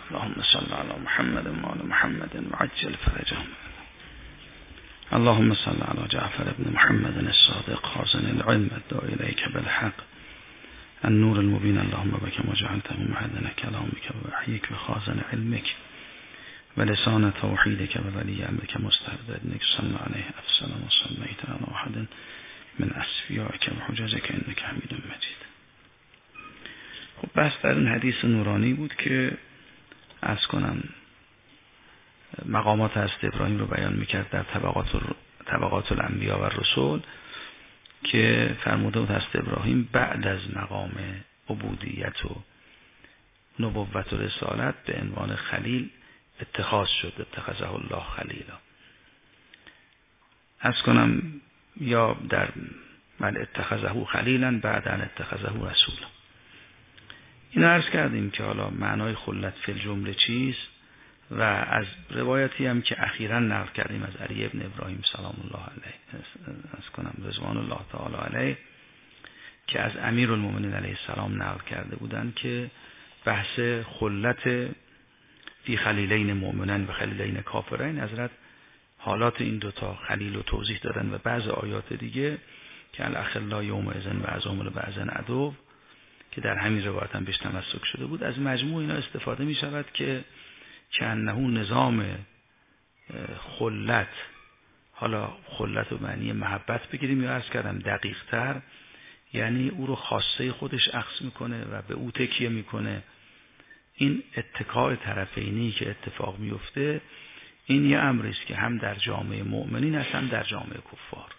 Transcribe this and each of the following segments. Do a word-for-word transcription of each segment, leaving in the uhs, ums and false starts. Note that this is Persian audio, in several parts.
اللهم صل على محمد وعلى محمد وعجل فرجهم. اللهم صل على جعفر بن محمد الصادق خازن العلم الداعي إليك بالحق النور المبين. اللهم بك وجعلته معدن كلامك ووحيك وخازن علمك ولسان توحيدك وولي أمرك مستهددنك. صلى عليه أفسر وصليت على أحد من أصفیائك و حججك انك حمید مجید. خب بحث در این حدیث نورانی بود که عرض کنم مقامات حضرت ابراهیم رو بیان میکرد در طبقات طبقات الانبیا و رسول، که فرموده بود حضرت ابراهیم بعد از مقام عبودیت و نبوت و رسالت به عنوان خلیل اتخاذ شد، اتخذه الله خلیلا. عرض کنم یا در من اتخذه خلیلا بعد ان اتخذه رسولا. این عرض کردیم که حالا معنای خلت فی الجمله چیست و از روایتی هم که اخیراً نقل کردیم از علی ابن ابراهیم سلام الله علیه، عرض کنم رضوان الله تعالی علیه، که از امیرالمومنین علیه السلام نقل کرده بودند که بحث خلت فی خلیلین مؤمنین و خلیلین کافرین، حضرت حالات این دوتا خلیل رو توضیح دادن و بعض آیات دیگه که الاخلا یومئذ و عظام لبعض عدو که در همین روایت هم بهش تمسک شده بود. از مجموع اینا استفاده می شود که کأنه نظام خلت، حالا خلت و معنی محبت بگیریم یا عرض کردم دقیق تر، یعنی او رو خاصه خودش اخذ میکنه و به او تکیه میکنه. این اتکاء طرفینی که اتفاق میفته، این یه امری است که هم در جامعه مؤمنین هست هم در جامعه کفار.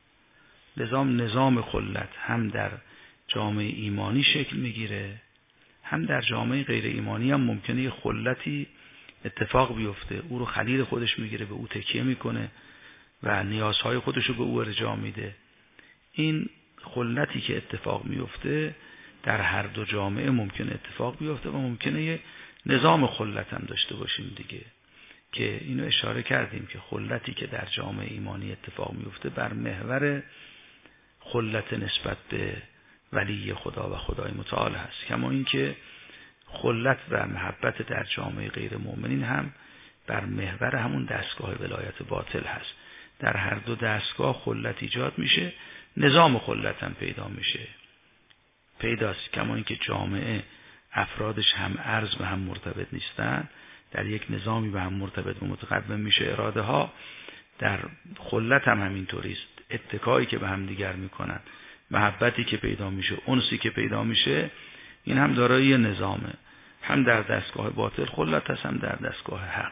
نظام نظام خلت هم در جامعه ایمانی شکل میگیره، هم در جامعه غیر ایمانی هم ممکنه یه خلتی اتفاق بیفته، او رو خلیل خودش میگیره، به او تکیه میکنه و نیازهای خودش رو به او ارجاع میده. این خلتی که اتفاق میفته در هر دو جامعه ممکنه اتفاق بیفته و ممکنه یه نظام خلت هم داشته باشیم دیگه، که اینو اشاره کردیم که خلتی که در جامعه ایمانی اتفاق میفته بر محور خلت نسبت به ولی خدا و خدای متعال هست، کما اینکه خلت و محبت در جامعه غیر مؤمنین هم بر محور همون دستگاه ولایت باطل هست. در هر دو دستگاه خلت ایجاد میشه، نظام خلت هم پیدا میشه، پیداست. کما اینکه جامعه افرادش هم ارز و هم مرتبط نیستن، در یک نظامی به هم مرتبط و متقدم میشه اراده ها. در خلت هم همینطوری است، اتکایی که به هم دیگر میکنن، محبتی که پیدا میشه، انسی که پیدا میشه، این هم دارای نظامه، هم در دستگاه باطل خلت هست هم در دستگاه حق.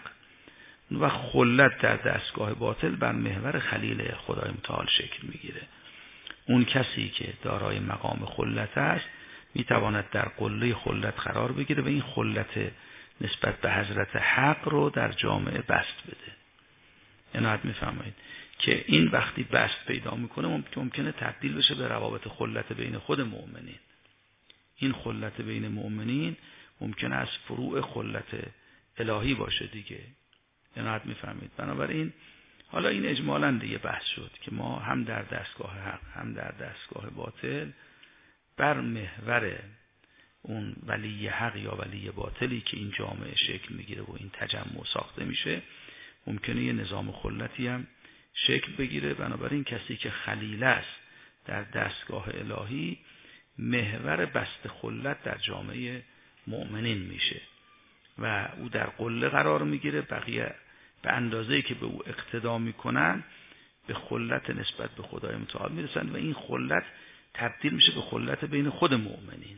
و خلت در دستگاه باطل بر محور خلیل خدای متعال شکل میگیره. اون کسی که دارای مقام خلت است میتواند در قله خلت قرار بگیره و این خلت نسبت به حضرت حق رو در جامعه بست بده. عنایت میفرمایید که این وقتی بست پیدا میکنه ممکنه تبدیل بشه به روابط خلت بین خود مؤمنین. این خلت بین مؤمنین ممکنه از فروع خلت الهی باشه دیگه. عنایت میفرمایید. بنابراین حالا این اجمالاً دیگه بحث شد که ما هم در دستگاه حق هم در دستگاه باطل بر محور اون ولی حق یا ولی باطلی که این جامعه شکل میگیره و این تجمع ساخته میشه، ممکنه یه نظام خلتی هم شکل بگیره. بنابراین کسی که خلیل است در دستگاه الهی محور بست خلت در جامعه مؤمنین میشه و او در قله قرار میگیره. بقیه به اندازه‌ای که به او اقتدا میکنن به خلت نسبت به خدای متعال میرسن و این خلت تبدیل میشه به خلت بین خود مؤمنین.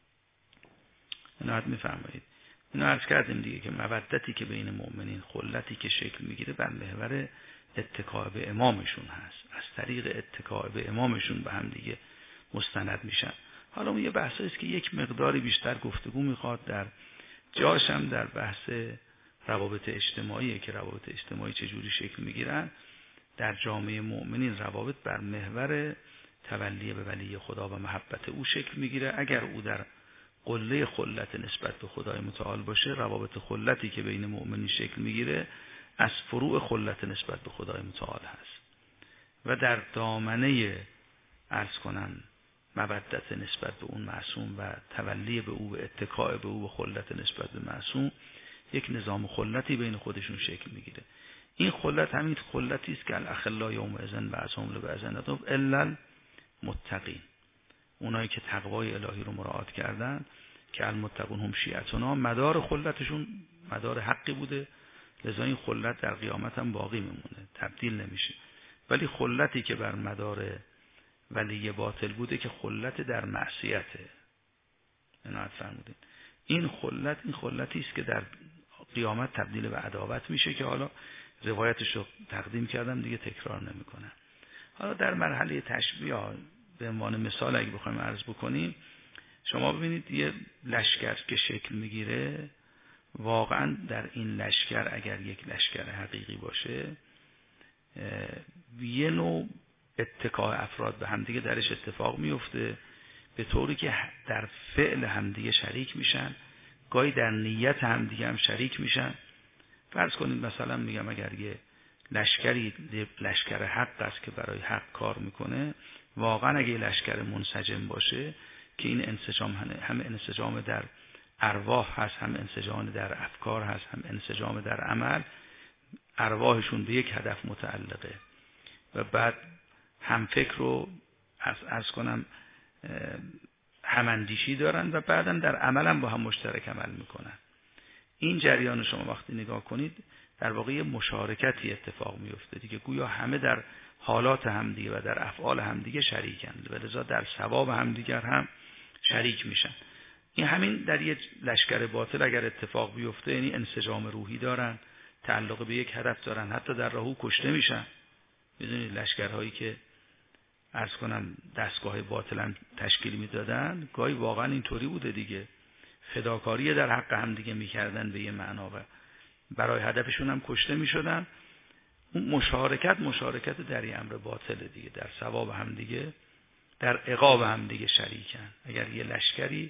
عنایت میفرمایید. اینو عرض کردیم دیگه که مودتی که بین مؤمنین، خلتی که شکل میگیره بر محور اتکاء به امامشون هست، از طریق اتکاء به امامشون به هم دیگه مستند میشن. حالا اون یه بحثی است که یک مقداری بیشتر گفتگو میخواد، در جاش هم در بحث روابط اجتماعی که روابط اجتماعی چجوری شکل میگیرن. در جامعه مؤمنین روابط بر محور تولی به ولی خدا و محبت او شکل میگیره. اگر او در قله خلت نسبت به خدای متعال باشه، روابط خلتی که بین مؤمنین شکل میگیره از فروع خلت نسبت به خدای متعال هست و در دامنه عرض کنن مودت نسبت به اون معصوم و تولی به او و اتکاء به او و خلت نسبت به معصوم یک نظام خلتی بین خودشون شکل میگیره. این خلت همین خلتی است که الاخلا یومئذ بعضهم لبعض عدو الا المتقین، اونایی که تقوای الهی رو مراعات کردن که المتقون هم شیعتنا، مدار خلتشون مدار حقی بوده، لذا این خلت در قیامت هم باقی میمونه، تبدیل نمیشه. ولی خلتی که بر مدار ولی باطل بوده که خلت در معصیته، عنایت فرمودین. این خلت این خلتی است که در قیامت تبدیل به عداوت میشه که حالا روایتش رو تقدیم کردم دیگه تکرار نمیکنم. حالا در مرحله تشبیه به عنوان مثال اگه بخوایم عرض بکنیم، شما ببینید یه لشکر که شکل میگیره، واقعا در این لشکر اگر یک لشکر حقیقی باشه، یه نوع اتکاء افراد به همدیگه درش اتفاق میفته، به طوری که در فعل همدیگه شریک میشن، گاهی در نیت همدیگه هم شریک میشن. فرض کنید مثلا میگم اگر یه لشکری لشکر حق است که برای حق کار میکنه، واقعا اگه لشکر منسجم باشه که این انسجام هم انسجام در ارواح هست، هم انسجام در افکار هست، هم انسجام در عمل، ارواحشون به یک هدف متعلقه و بعد هم فکر رو عرض کنم هماندیشی دارن و بعدا در عمل هم با هم مشترک عمل میکنن. این جریان شما وقتی نگاه کنید در واقع مشارکتی اتفاق میفته دیگه، گویا همه در حالات همدیگه و در افعال همدیگه شریکن و لذا در ثواب همدیگر هم شریک میشن. این همین در یک لشکر باطل اگر اتفاق بیفته، یعنی انسجام روحی دارن، تعلق به یک هدف دارن، حتی در راهو کشته میشن. میدونید لشکرهایی که عرض کنم دستگاه باطل هم تشکیل میدادن، گاهی واقعا اینطوری بوده دیگه، فداکاری در حق هم دیگه میکردن به یه معنا و برای هدفشون هم کشته میشدن. اون مشارکت مشارکت در یه امر باطله دیگه، در ثواب هم دیگه، در عقاب هم دیگه شریکن. اگر یه لشکری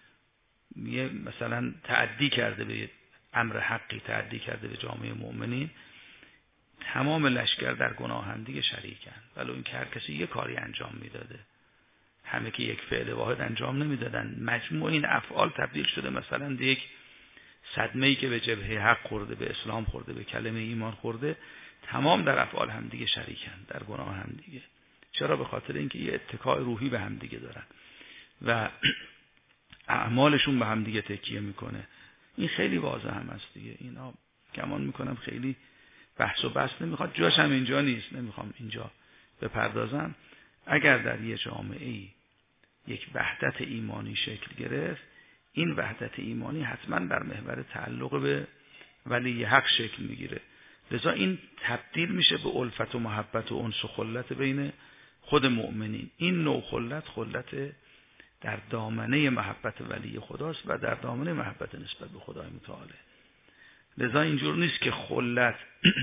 یه مثلا تعدی کرده به امر حقی، تعدی کرده به جامعه مؤمنین، تمام لشکر در گناه هم دیگه شریکن، ولو این که هر کسی یه کاری انجام میداده، همه که یک فعل واحد انجام نمیدادن. مجموع این افعال تبدیل شده مثلا به یک صدمه‌ای که به جبهه حق خورده، به اسلام خورده، به کلمه ایمان خورده، تمام در افعال هم دیگه شریکن، در گناه هم دیگه. چرا؟ به خاطر اینکه یه اتکاء روحی به هم دیگه دارن و اعمالشون به هم دیگه تکیه میکنه. این خیلی واضح هم است دیگه. اینا گمان میکنم خیلی بحث و بحث نمیخواد، جاش هم اینجا نیست، نمیخوام اینجا بپردازم. اگر در یه جامعه‌ای یک وحدت ایمانی شکل گرفت، این وحدت ایمانی حتما بر محور تعلق به ولی حق شکل میگیره، لذا این تبدیل میشه به الفت و محبت و انس و خلت بین خود مؤمنین. این نوع خلت خلت در دامنه محبت ولی خداست و در دامنه محبت نسبت به خدای متعاله. لذا اینجور نیست که خلت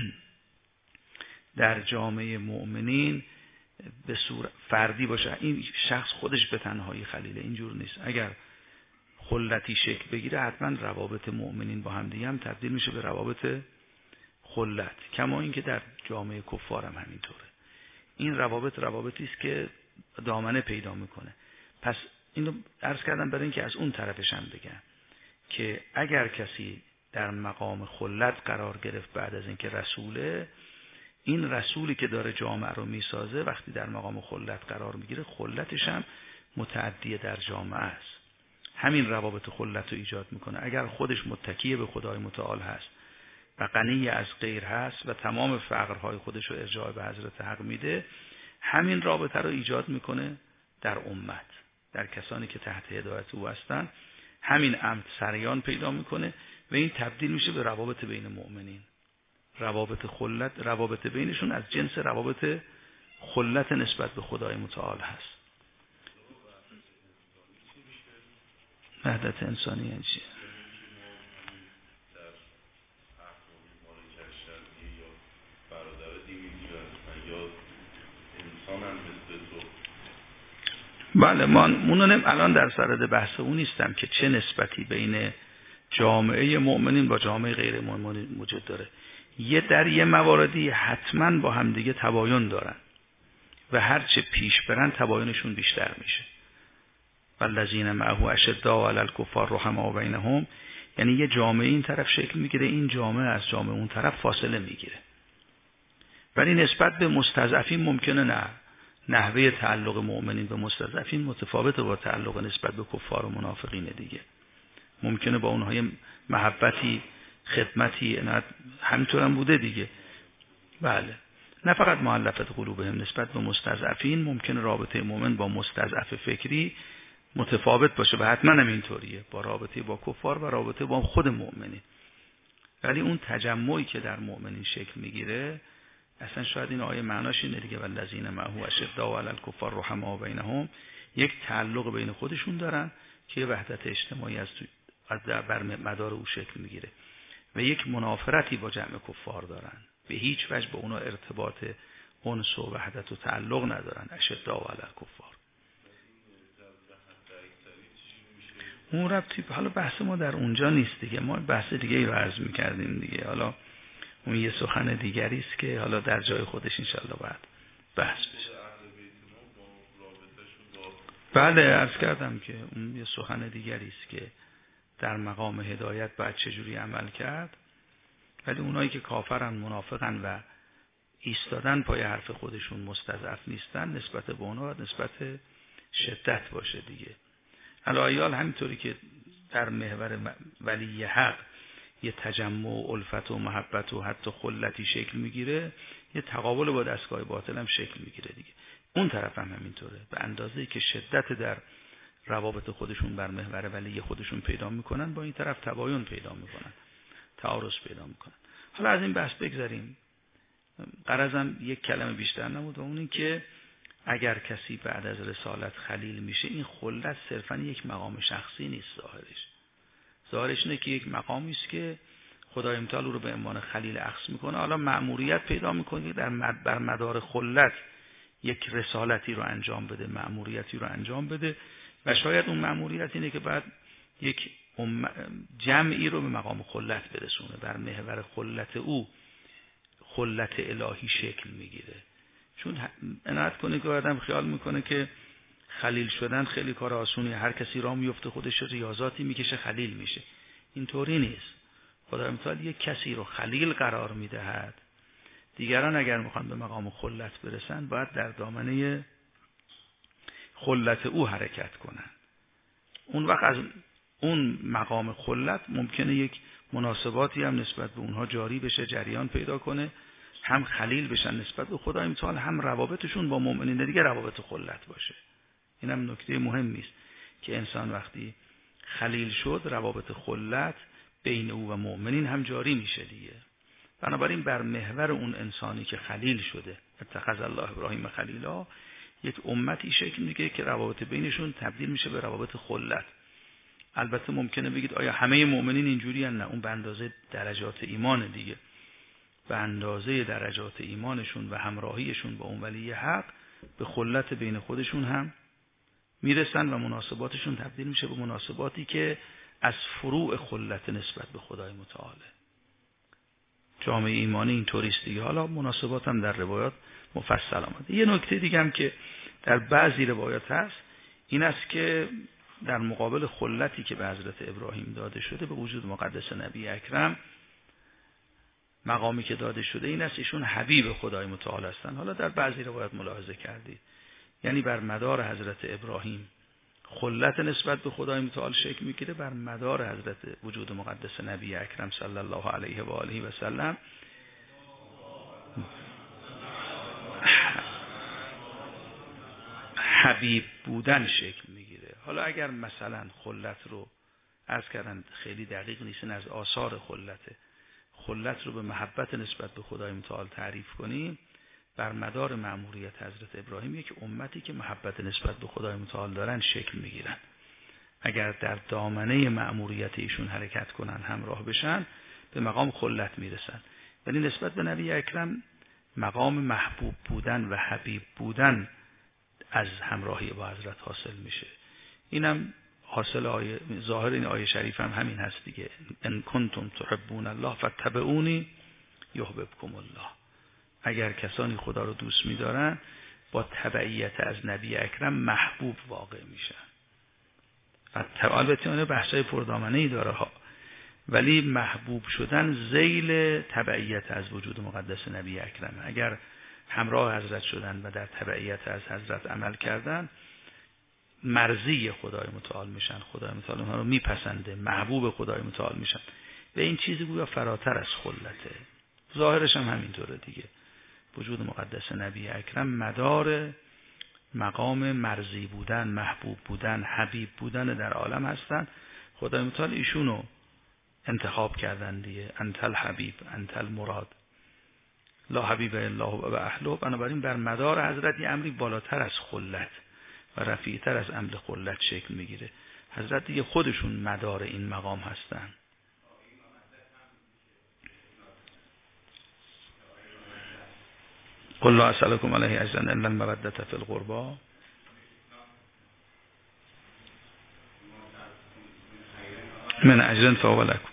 در جامعه مؤمنین به صورت فردی باشه، این شخص خودش به تنهایی خلیله، اینجور نیست. اگر خلتی شکل بگیره، حتما روابط مؤمنین با هم دیگه هم تبدیل میشه به روابط خلت، کما اینکه در جامعه کفار هم همینطوره. این روابط روابطی است که دامنه پیدا میکنه. پس اینو عرض کردم برای اینکه از اون طرفش هم بگم که اگر کسی در مقام خلت قرار گرفت بعد از اینکه رسوله، این رسولی که داره جامعه رو میسازه وقتی در مقام خلت قرار میگیره، خلتش هم متعدی در جامعه است، همین روابط خلت رو ایجاد میکنه. اگر خودش متکی به خدای متعال هست و غنی از غیر هست و تمام فقرهای خودش رو ارجاع به حضرت حق میده، همین رابطه رو ایجاد میکنه در امت، در کسانی که تحت هدایت او هستن، همین امر سریان پیدا میکنه و این تبدیل میشه به روابط بین مؤمنین. روابط خلت، روابط بینشون از جنس روابط خلت نسبت به خدای متعال هست. وحدت انسانی یعنی چی؟ بله، من مونم الان در سرد بحث اون نیستم که چه نسبتی بین جامعه مؤمنین با جامعه غیر مؤمنین وجود داره. یه در یه مواردی حتما با همدیگه تباین دارن و هرچه پیش برن تباینشون بیشتر میشه. والذین معه اشداء علی الکفار رحماء بینهم، یعنی یه جامعه این طرف شکل میگیره، این جامعه از جامعه اون طرف فاصله میگیره. ولی نسبت به مستضعفین ممکنه نه. نحوه تعلق مؤمنین به مستضعفین متفاوته با تعلق نسبت به کفار و منافقین دیگه. ممکنه با اونها محبتی، خدمتی، همینطور هم بوده دیگه. بله. نه فقط مؤلفه قلوبهم، نسبت به مستضعفین ممکنه رابطه مؤمن با مستضعف فکری متفاوت باشه و حتما هم اینطوریه با رابطه با کفار و رابطه با خود مؤمنین. ولی اون تجمعی که در مؤمنین شکل میگیره، اصلا شاید این آیه معناش اینه دیگه، والذین معه اشداء علی الکفار رحماء بینهم، یک تعلق بین خودشون دارن که یه وحدت اجتماعی از از بر مدار او شکل میگیره و یک منافرتی با جمع کفار دارن، به هیچ وجه با اونا ارتباط انس و وحدت و تعلق ندارن. اشداء علی الکفار اون ربطی، حالا بحث ما در اونجا نیست دیگه، ما بحث دیگه ای رو عرض میکردیم دیگه، حالا اون یه سخن دیگری است که حالا در جای خودش انشالله بعد بحث بشه. بله عرض کردم که اون یه سخن دیگری است که در مقام هدایت باید چجوری عمل کرد، ولی اونایی که کافرن، منافقن و ایستادن پای حرف خودشون، مستضعف نیستن، نسبت به اونها نسبت شدت باشه دیگه. الایال همینطوری که در محور ولی حق یه تجمع و الفت و محبت و حتی خلتی شکل میگیره، یه تقابل با دستگاه باطل هم شکل میگیره دیگه. اون طرف هم همینطوره، به اندازه‌ای که شدت در روابط خودشون بر محور ولی خودشون پیدا میکنن، با این طرف تباین پیدا میکنن، تعارض پیدا میکنن. حالا از این بحث بگذاریم، غرضم یک کلمه بیشتر نبود و اون این که اگر کسی بعد از رسالت خلیل میشه، این خلت صرفا یک مقام شخصی نیست، ظاهرش ظاهرش اینه که یک مقامی است که خدای متعال او رو به عنوان خلیل اخذ میکنه. حالا مأموریت پیدا میکنه در مد بر مدار خلت یک رسالتی رو انجام بده، مأموریتی رو انجام بده و شاید اون مأموریت اینه که بعد یک جمعی رو به مقام خلت برسونه، بر محور خلت او خلت الهی شکل میگیره. چون عنایت کنه که آدم خیال میکنه که خلیل شدن خیلی کار آسونی، هر کسی راه میفته خودش ریاضاتی میکشه خلیل میشه. اینطوری نیست. خدای متعال یک کسی رو خلیل قرار میدهد، دیگران اگر میخوان به مقام خلت برسن باید در دامنه خلت او حرکت کنن. اون وقت از اون مقام خلت ممکنه یک مناسباتی هم نسبت به اونها جاری بشه، جریان پیدا کنه، هم خلیل بشن نسبت به خدای متعال، هم روابطشون با مؤمنین دیگه روابط خلت باشه. اینم نکته مهمی است که انسان وقتی خلیل شد، روابط خلت بین او و مؤمنین هم جاری میشه دیگه. بنابراین بر محور اون انسانی که خلیل شده، اتخذ الله ابراهیم خلیلا، یک امتی شکل میگیره که روابط بینشون تبدیل میشه به روابط خلت. البته ممکنه بگید آیا همه مؤمنین اینجوری هستن؟ نه، اون به اندازه درجات ایمان دیگه، به اندازه درجات ایمانشون و همراهیشون با اون ولی حق به خلت بین خودشون هم میرسن و مناسباتشون تبدیل میشه به مناسباتی که از فروع خلت نسبت به خدای متعاله. جامعه ایمانی این طوریست دیگه. حالا مناسبات هم در روایات مفصل آمده. یه نکته دیگه هم که در بعضی روایات هست این است که در مقابل خلتی که به حضرت ابراهیم داده شده به وجود مقدس نبی اکرم، مقامی که داده شده این است ایشون حبیب خدای متعال هستند. حالا در بعضی روایات ملاحظه کردید، یعنی بر مدار حضرت ابراهیم خلت نسبت به خدای متعال شکل میگیره، بر مدار حضرت وجود مقدس نبی اکرم صلی الله علیه و آله و سلم حبیب بودن شکل میگیره. حالا اگر مثلا خلت رو عرض کردن خیلی دقیق نیستن، از آثار خلته خلت رو به محبت نسبت به خدای متعال تعریف کنیم، بر مدار مأموریت حضرت ابراهیم یک امتی که محبت نسبت به خدای متعال دارن شکل میگیرن. اگر در دامنه مأموریت ایشون حرکت کنن، همراه بشن، به مقام خلت میرسن. ولی نسبت به نبی اکرم مقام محبوب بودن و حبیب بودن از همراهی با حضرت حاصل میشه. اینم حاصل آیه ظاهر این آیه شریف هم همین هست دیگه، ان کنتم تحبون الله فاتبعونی یحببکم الله. اگر کسانی خدا رو دوست می‌دارن با تبعیت از نبی اکرم محبوب واقع میشن. البته اون بحثای پردامنه‌ای داره ها، ولی محبوب شدن ذیل تبعیت از وجود مقدس نبی اکرم. اگر همراه حضرت شدن و در تبعیت از حضرت عمل کردن، مرضی خدای متعال میشن، خدای متعال اونها رو میپسنده، محبوب خدای متعال میشن. و این چیزی گویا فراتر از خلته. ظاهرش هم همینطوره دیگه. وجود مقدس نبی اکرم مدار مقام مرضی بودن، محبوب بودن، حبیب بودن در عالم هستن. خدای متعال ایشونو انتخاب کردن دیگه. انت الحبیب انت المراد لا حبیب الا هو و اهله. بنابراین بر مدار حضرت یه امری بالاتر از خلت و رفیعتر از امر خلت شکل میگیره. حضرت دیگه خودشون مدار این مقام هستن. قل لا اسألكم علیه اجرا الا المودة فی القربى. من اجر فهو لكم.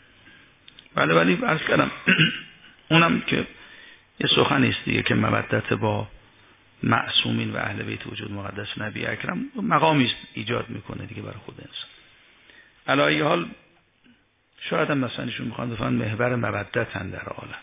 بله ولی عرض کردم اونم که یه سخنی است دیگه که مودت با معصومین و اهل بیت وجود مقدس نبی اکرم مقامی است ایجاد میکنه دیگه برای خود انسان. علی ای حال شاید هم مثلا ایشون میخوان بفهمن محور مودتن در عالم.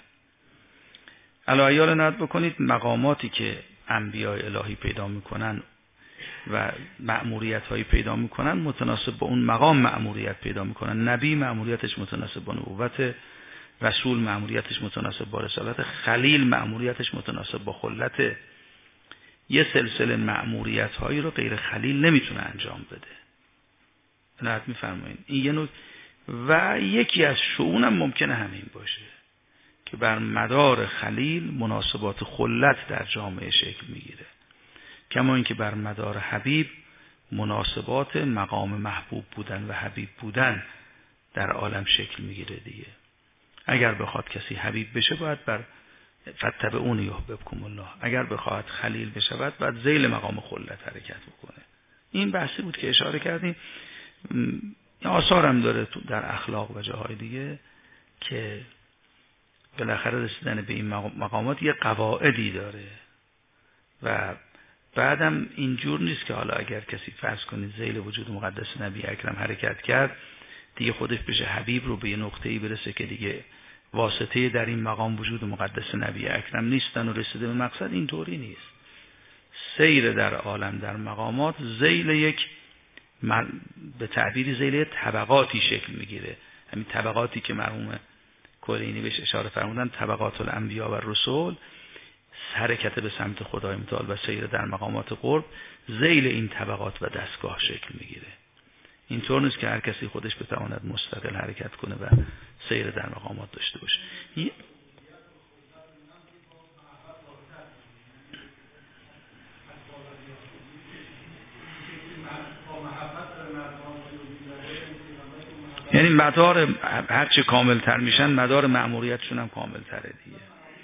علی ای حال نهاد بکنید مقاماتی که انبیاء الهی پیدا میکنن و مأموریت هایی پیدا میکنن متناسب با اون مقام مأموریت پیدا میکنن. نبی مأموریتش متناسب با نبوت، رسول مأموریتش متناسب با رسالت، خلیل مأموریتش متناسب با خلت. یه سلسله مأموریت هایی رو غیر خلیل نمیتونه انجام بده. نهایت میفرمایید این یه نوع. و یکی از شؤون هم ممکنه همین باشه که بر مدار خلیل مناسبات خلت در جامعه شکل میگیره، کما اینکه بر مدار حبیب مناسبات مقام محبوب بودن و حبیب بودن در عالم شکل میگیره دیگه. اگر بخواد کسی حبیب بشه باید بر فتبعونی یحببکم الله. اگر بخواد خلیل بشه باید ذیل مقام خلت حرکت بکنه. این بحثی بود که اشاره کردیم. آثار هم داره در اخلاق و جاهای دیگه که بالاخره رسیدن به این مقامات یه قواعدی داره و بعدم اینجور نیست که حالا اگر کسی فرض کنید ذیل وجود مقدس نبی اکرم حرکت کرد دیگه خودش بشه حبیب رو به یه نقطه‌ای برسه که دیگه واسطه در این مقام وجود مقدس نبی اکرم نیستن و رسیده به مقصد. این طوری نیست. سیر در عالم در مقامات ذیل یک به تعبیر ذیل طبقاتی شکل میگیره. همین طبقاتی که مرحوم کلینی بهش اشاره فرمودن، طبقات الانبیا و رسول، حرکت به سمت خدای متعال و سیر در مقامات قرب ذیل این طبقات و دستگاه شکل میگیره. اینطور نیست که هر کسی خودش بتواند مستقل حرکت کنه و سیر در مقامات داشته باشه. یعنی مدار هرچه کامل تر میشن مدار مأموریتشون هم کامل تره دیگه.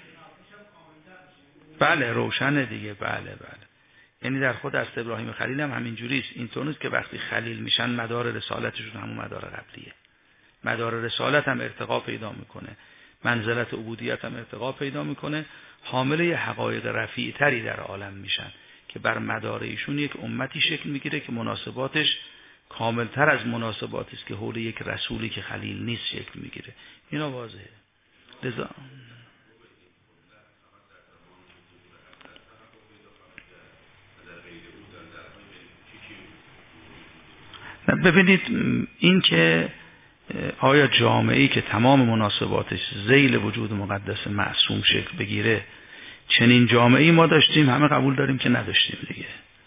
بله روشنه دیگه. بله بله. یعنی در خود از ابراهیم خلیل هم همین جوریست. اینطور نیست که وقتی خلیل میشن مدار رسالتشون همون مدار قبلیه. مدار رسالت هم ارتقا پیدا میکنه، منزلت عبودیت هم ارتقا پیدا میکنه، حامله حقایق رفیع تری در عالم میشن که بر مدار ایشون یک امتی شکل میگیره که مناسباتش کاملتر از مناسباتی است که حول یک رسولی که خلیل نیست شکل میگیره. اینا واضحه. لذا ببینید این که آیا جامعه‌ای که تمام مناسباتش ذیل وجود مقدس معصوم شکل بگیره، چنین جامعه‌ای ما داشتیم؟ همه قبول داریم که نداشتیم دیگه.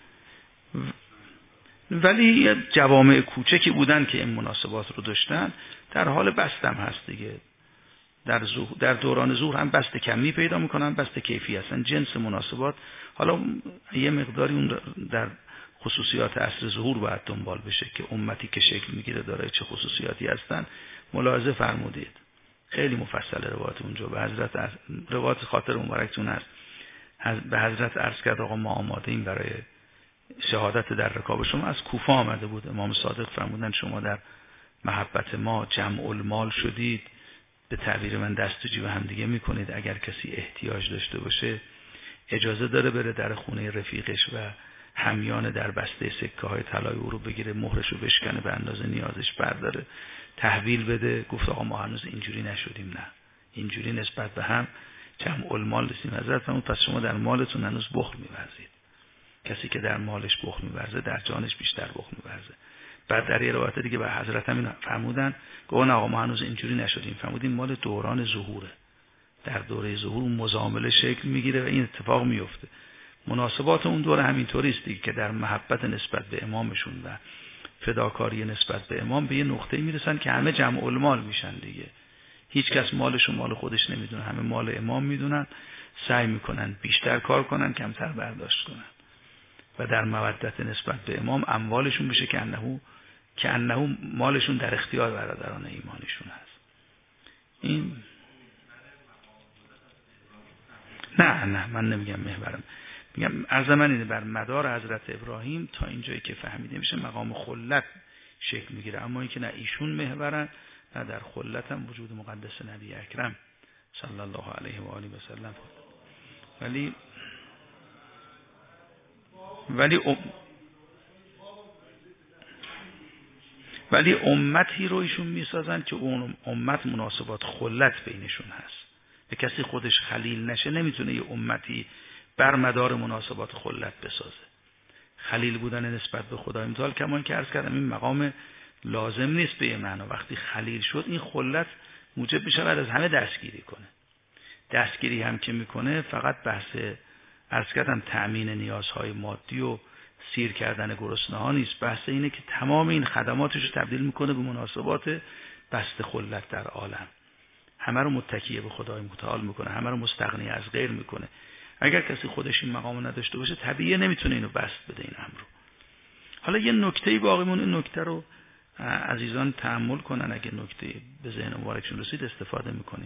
ولی یه جوامع کوچکی بودن که این مناسبات رو داشتن، در حال بستم هست دیگه. در زهور، در دوران ظهور هم بست کمی پیدا میکنن، بست کیفی هستن. جنس مناسبات حالا یه مقداری اون در خصوصیات عصر ظهور باید دنبال بشه که امتی که شکل میگیره داره چه خصوصیاتی هستن. ملاحظه فرمودید خیلی مفصل روایت اونجا به حضرت، روایت خاطر مبارکتون هست، به حضرت عرض کرد آقا ما آماده ایم برای شهادت در رکاب شما. از کوفه آمده بود. امام صادق فرمودن شما در محبت ما جمع المال شدید، به تعبیر من دست تو جیب هم دیگه میکنید. اگر کسی احتیاج داشته باشه اجازه داره بره در خونه رفیقش و همیان در بسته سکه های طلای او رو بگیره، مهرش رو بشکنه، به اندازه نیازش برداره. تحویل بده، گفت آقا ما هنوز اینجوری نشدیم، نه اینجوری نسبت به هم جمع المال رسیم. حضرت فرمود پس شما در مالتون هنوز بخل می‌ورزید. کسی که در مالش بخل می‌ورزه در جانش بیشتر بخل می‌ورزه. بعد در یه روایت دیگه به حضرت همین فرمودن گفت آقا ما هنوز اینجوری نشدیم، فرمودیم مال دوران ظهوره، در دوره ظهور اون مزامله شکل میگیره و این اتفاق میفته. مناسبات اون دوره همینطوری است دیگه که در محبت نسبت به امامشون و فداکاری نسبت به امام به یه نقطه‌ای میرسن که همه جمع المال میشن دیگه. هیچ کس مالش و مال خودش نمیدونه، همه مال امام میدونن، سعی میکنن بیشتر کار کنن کمتر برداشت کنن و در مودت نسبت به امام اموالشون بشه که انه که انه مالشون در اختیار برادران ایمانشون هست. این نه نه من نمیگم محورم، میگم عرض من اینه بر مدار حضرت ابراهیم تا اینجایی که فهمیده میشه مقام خلت شکل میگیره، اما اینکه نه ایشون محورن نه در خلت هم وجود مقدس نبی اکرم صلی الله علیه و آله و سلم. ولی ولی ام... ولی امتی رو ایشون میسازن که اون امت مناسبات خلت بینشون هست. به کسی خودش خلیل نشه نمیتونه یه امتی بر مدار مناسبات خلت بسازه. خلیل بودن نسبت به خدای متعال کمان که عرض کردم این مقام لازم نیست به یه معنا. وقتی خلیل شد این خلت موجب میشه از همه دستگیری کنه. دستگیری هم که میکنه فقط بحث عرض کردم تأمین نیازهای مادی و سیر کردن گرسنه ها نیست، بحث اینه که تمام این خدماتش رو تبدیل میکنه به مناسبات بسط خلت در عالم. همه رو متکیه به خدای متعال میکنه، همه رو مستغنی از غیر میکنه. اگر کسی خودش این مقامو نداشته باشه طبیعیه نمیتونه اینو بسط بده این امر رو. حالا یه نکته‌ای باقی مونه، این نکته رو عزیزان تأمل کنن، اگه نکته به ذهن مبارکشون رسید استفاده میکنیم.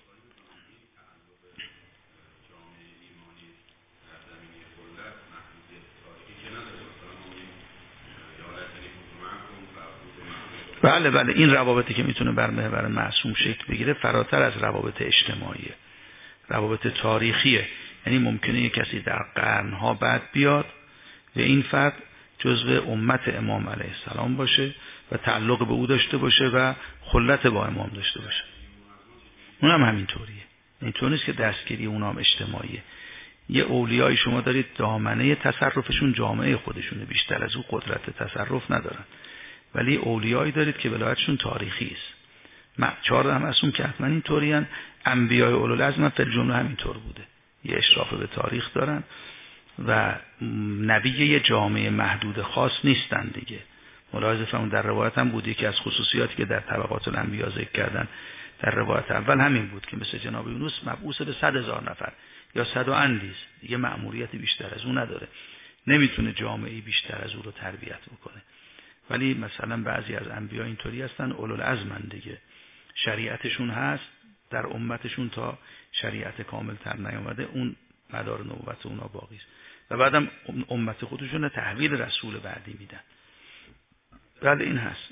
بله بله این روابطی که میتونه بر محور معصوم شکل بگیره فراتر از روابط اجتماعیه، روابط تاریخیه. یعنی ممکنه یک کسی در قرنها بعد بیاد و این فرد جزو امت امام علیه السلام باشه و تعلق به او داشته باشه و خلت با امام داشته باشه. اونم همینطوریه. اینطور نیست که دستگیری اونام اجتماعیه. یه اولیای شما دارید دامنه تصرفشون جامعه خودشونه، بیشتر از او قدرت تصرف ندارن، ولی اولیایی دارید که ولایتشون تاریخی است. چهار هم ازشون که حتما اینطوری ان. انبیای اولوالعزم فی الجمله همینطور بوده، یه اشراف به تاریخ دارن و نبی یه جامعه محدود خاص نیستن دیگه. ملاحظه فرمون در روایت هم بودی که از خصوصیاتی که در طبقات الانبیا ذکر کردن در روایت اول همین بود که مثل جناب یونس مبعوث به صد هزار نفر یا صد و اندیز، دیگه مأموریتی بیشتر از اون نداره، نمیتونه جامعه بیشتر از اون رو تربیت بکنه. ولی مثلا بعضی از انبیا اینطوری هستن اولوالعزمن دیگه، شریعتشون هست در امتشون تا شریعت کامل تر نیامده، اون مدار نبوت اونا باقی است و بعدم امت خودشون تحویل رسول بعدی میدن. بله این هست.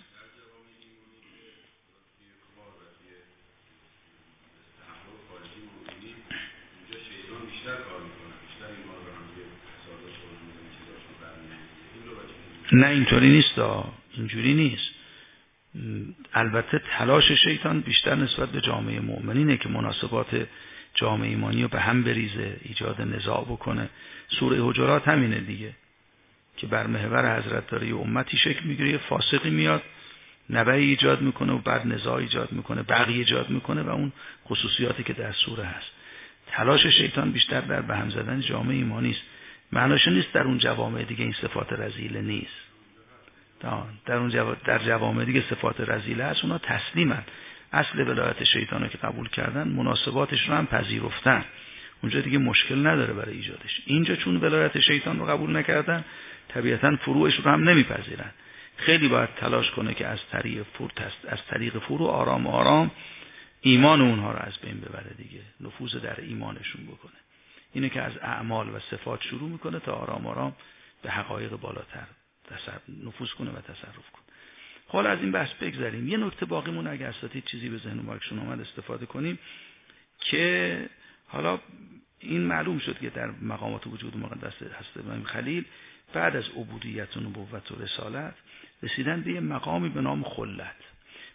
نه اینطوری نیست، اینجوری نیست. البته تلاش شیطان بیشتر نسبت به جامعه مؤمنینه که مناسبات جامعه ایمانی رو به هم بریزه، ایجاد نزاع بکنه. سوره حجرات همینه دیگه که بر محور حضرت داره یه امتی شکل میگیره، یه فاسقی میاد نبعی ایجاد میکنه و بعد نزاع ایجاد میکنه، بقیه ایجاد میکنه و اون خصوصیاتی که در سوره هست. تلاش شیطان بیشتر در به هم زدن جامعه ایمانی است. معناش نیست در اون جوامع دیگه این صفات رذیله نیست. در اون جو... در جوامع دیگه صفات رذیله هست، اونا تسلیمن. اصل ولایت شیطان رو که قبول کردن مناسباتش رو هم پذیرفتن، اونجا دیگه مشکل نداره برای ایجادش. اینجا چون ولایت شیطان رو قبول نکردن طبیعتاً فروعش رو هم نمیپذیرن. خیلی باید تلاش کنه که از طریق فروع از طریق فروع آرام آرام ایمان اونها رو از بین ببره دیگه، نفوذ در ایمانشون بکنه. اینه که از اعمال و صفات شروع میکنه تا آرام آرام به حقایق بالاتر نفوذ کنه و تصرف کنه. حالا از این بحث بگذاریم. یه نکته باقی مونه، اگه اساتید چیزی به ذهن مارکشون اومد استفاده کنیم، که حالا این معلوم شد که در مقامات وجود مقدس حضرت ابراهیم خلیل بعد از عبودیت و نبوت و رسالت رسیدن به یه مقامی به نام خلت.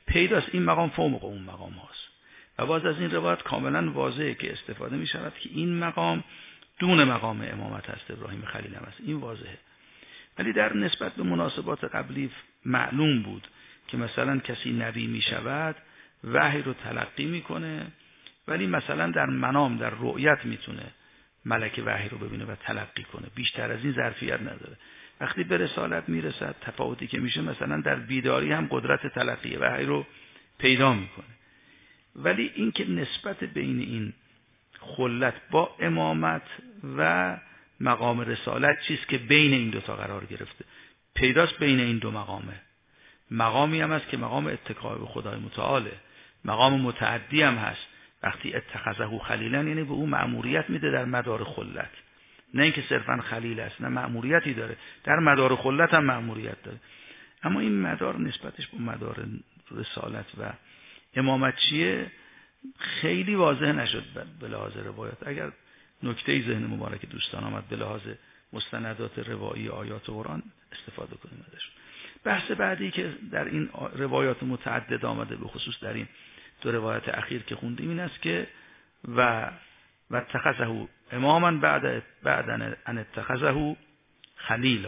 پیداست این مقام فوق اون مقام هاست و باز از این روایت کاملا واضحه که استفاده می شود که این مقام دون مقام امامت هست ابراهیم خلیل هم است. این واضحه. ولی در نسبت به مناسبات قبلی معلوم بود که مثلا کسی نبی می شود وحی رو تلقی میکنه، ولی مثلا در منام در رؤیت میتونه ملک وحی رو ببینه و تلقی کنه، بیشتر از این ظرفیت نداره. وقتی به رسالت میرسد تفاوتی که میشه مثلا در بیداری هم قدرت تلقی وحی رو پیدا میکنه. ولی این که نسبت بین این خلت با امامت و مقام رسالت چیست که بین این دوتا قرار گرفته، پیداست بین این دو مقامه. مقامی هم هست که مقام اتکای به خدای متعاله، مقام متعدی هم هست. وقتی اتخذه خلیلا یعنی به او مأموریت میده در مدار خلت، نه اینکه صرفا خلیل است، نه مأموریتی داره در مدار خلت هم مأموریت داره. اما این مدار نسبتش با مدار رسالت و امامت چیه خیلی واضح نشد به لحاظ روایات. اگر نکته ذهن مبارک دوستان آمد به لحاظ مستندات روایی آیات قرآن استفاده کنیم ازش. بحث بعدی که در این روایات متعدد آمده به خصوص در این دو روایت اخیر که خوندیم این است که و و اتخذه اماما بعد بعد ان اتخذه خلیلا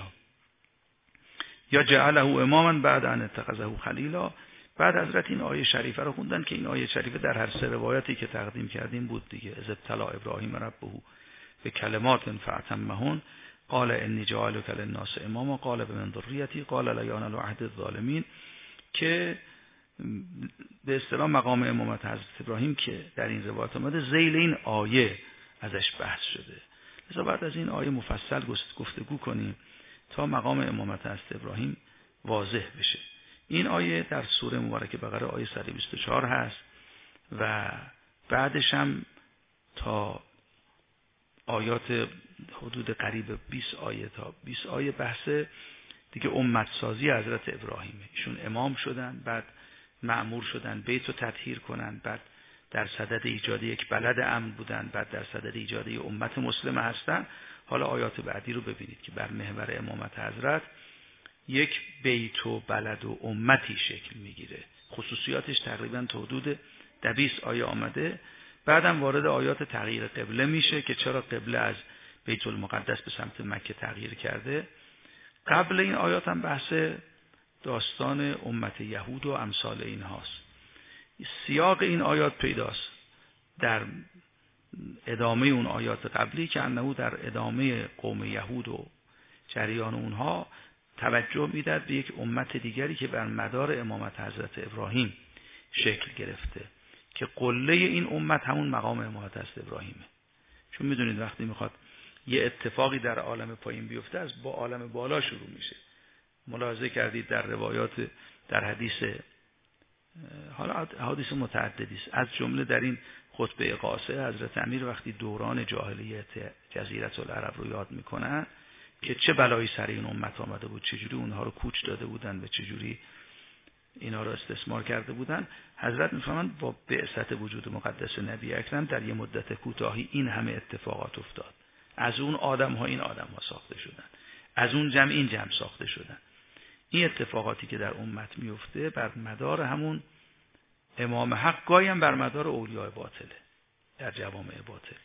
یا جعله اماما بعد ان اتخذه خلیلا. بعد حضرت این آیه شریفه رو خوندن که این آیه شریفه در هر سه روایتی که تقدیم کردیم بود دیگه. از ابتلا ابراهیم ربه به کلمات فاتمهن قال انی جاعلک للناس اماما قال بمن ذریتی قال لا ینال عهد الظالمین، که به اصطلاح مقام امامت حضرت ابراهیم که در این روایت آمده ذیل این آیه ازش بحث شده. لذا بعد از این آیه مفصل گفتگو کنیم تا مقام امامت حضرت ابراهیم واضح بشه. این آیه در سوره مبارکه بقره آیه صد و بیست و چهار هست و بعدش هم تا آیات حدود قریب بیست آیه تا بیست آیه بحث دیگه امت سازی حضرت ابراهیمه. ایشون امام شدن، بعد مأمور شدن بیت رو تطهیر کنن، بعد در صدد ایجاد یک بلد امن بودن، بعد در صدد ایجاد یک امت مسلمه هستن. حالا آیات بعدی رو ببینید که بر محور امامت حضرت یک بیت و بلد و امتی شکل میگیره. خصوصیاتش تقریبا تا حدود دویست آیه آمده. بعدم وارد آیات تغییر قبله میشه که چرا قبله از بیت المقدس به سمت مکه تغییر کرده. قبل این آیات هم بحث داستان امت یهود و امثال این هاست. سیاق این آیات پیداست در ادامه اون آیات قبلی که انه در ادامه قوم یهود و جریان اونها توجه میداد به یک امت دیگری که بر مدار امامت حضرت ابراهیم شکل گرفته که قله این امت همون مقام امامت حضرت ابراهیمه. چون میدونید وقتی میخواد یه اتفاقی در عالم پایین بیفته از با عالم بالا شروع میشه. ملاحظه کردید در روایات در حدیث حالا حدیث متعددی است، از جمله در این خطبه قاصه حضرت امیر وقتی دوران جاهلیت جزیره العرب رو یاد میکنن که چه بلایی سر این امت آمده بود، چجوری اونها رو کوچ داده بودن و چجوری اینا رو استثمار کرده بودن، حضرت میفهمند با بعثت وجود مقدس نبی اکرم در یه مدت کوتاهی این همه اتفاقات افتاد. از اون آدم ها این آدم ها ساخته شدن، از اون جمع این جمع ساخته شدن. این اتفاقاتی که در امت میفته بر مدار همون امام حق، گاهی هم بر مدار اولیاء باطله در جوامع باطل.